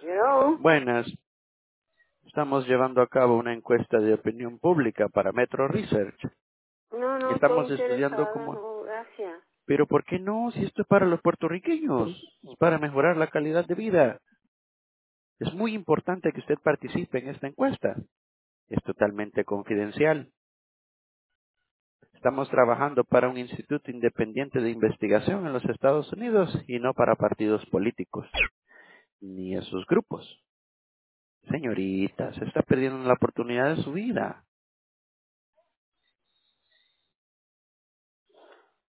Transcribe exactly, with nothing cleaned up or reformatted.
Hello. Buenas, estamos llevando a cabo una encuesta de opinión pública para Metro Research. No, no estoy Estamos estudiando interesada, cómo... no, gracias. Pero ¿por qué no? Si esto es para los puertorriqueños, es para mejorar la calidad de vida. Es muy importante que usted participe en esta encuesta. Es totalmente confidencial. Estamos trabajando para un instituto independiente de investigación en los Estados Unidos y no para partidos políticos, ni esos grupos. Señorita, se está perdiendo la oportunidad de su vida.